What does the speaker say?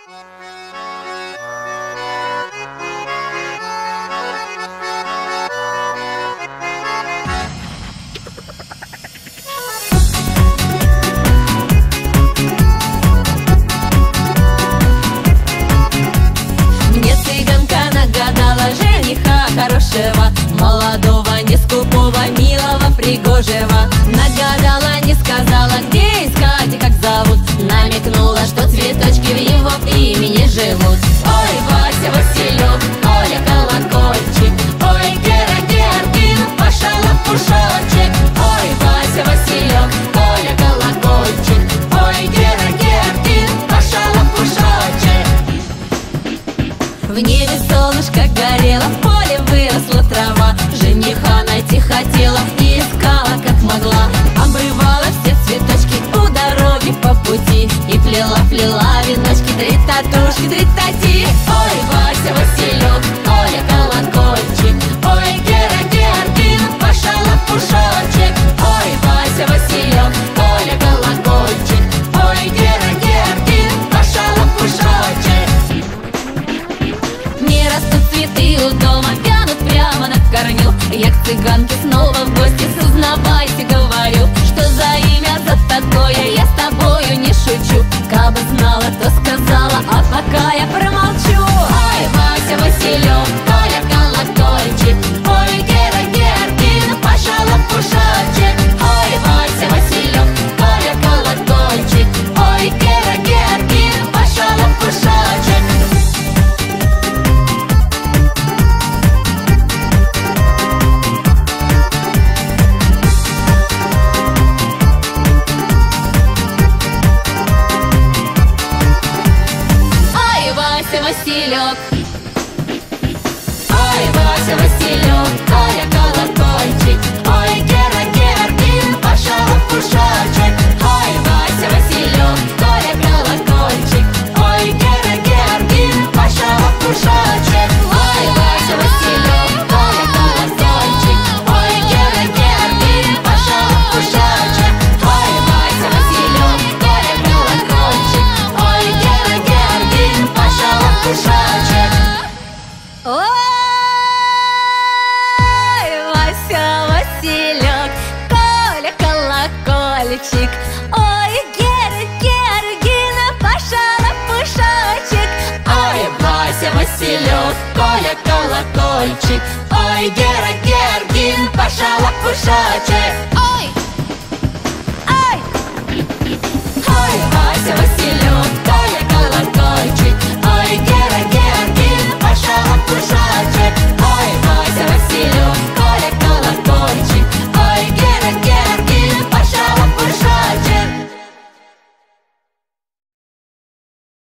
Мне цыганка нагадала жениха хорошего, молодого, не скупого, милого, пригожего. Нагадала, не сказала, где искать и как зовут. Намекнула, что цветочки в его имени живут. Ой, Вася, Василек, Оля, колокольчик, ой, Гера, Георгин, Паша, лопушочек. Ой, Вася, Василек, Оля, колокольчик, ой, Гера, Георгин, Паша, лопушочек. В небе солнышко горело, в поле выросла трава. Жениха найти хотела и искала как могла. Обрывала все цветочки у дороги по пути и плела веночки, три татушки, три тати. Ой, Вася, Василек, Оля, колокольчик, ой, Гера, Георгин, Паша, лопушочек. Ой, Вася, Василек, Оля, колокольчик, ой, Гера, Георгин, Паша, лопушочек. Не растут цветы у дома, вянут прямо на корню. Я к цыганке снова в гости, узнавайте, говорю, что за имя за такое, я с тобою не шучу. Кабы знала, то сказала, а пока я промолчу. Ой, Вася, Василек, Оля, колокольчик, ой, Гера, Георгин, Паша, лопушочек. Ой, Вася, Василек, Оля, колокольчик, ой, Гера, Георгин, Паша, лопушочек. Василек, ой, Вася, Василек, Оля, колокольчик, ой, Гера, Георгин, Паша, лопушочек. Ой, Вася, Василек, Оля, колокольчик, ой, Гера, Георгин, Паша, лопушочек. Ой, Вася, Василек, Оля, колокольчик, ой, Гера, Георгин, Паша, лопушочек. Ой, Вася, Василек, Оля, колокольчик, ой, Гера, Георгин, Паша, лопушочек. Ой, Вася, Василек, Коля, колокольчик, ой, Гера, Георгин, Паша, лопушочек. Ой, Вася, Василек, Коля, колокольчик, ой, Гера, Георгин, Паша, лопушочек.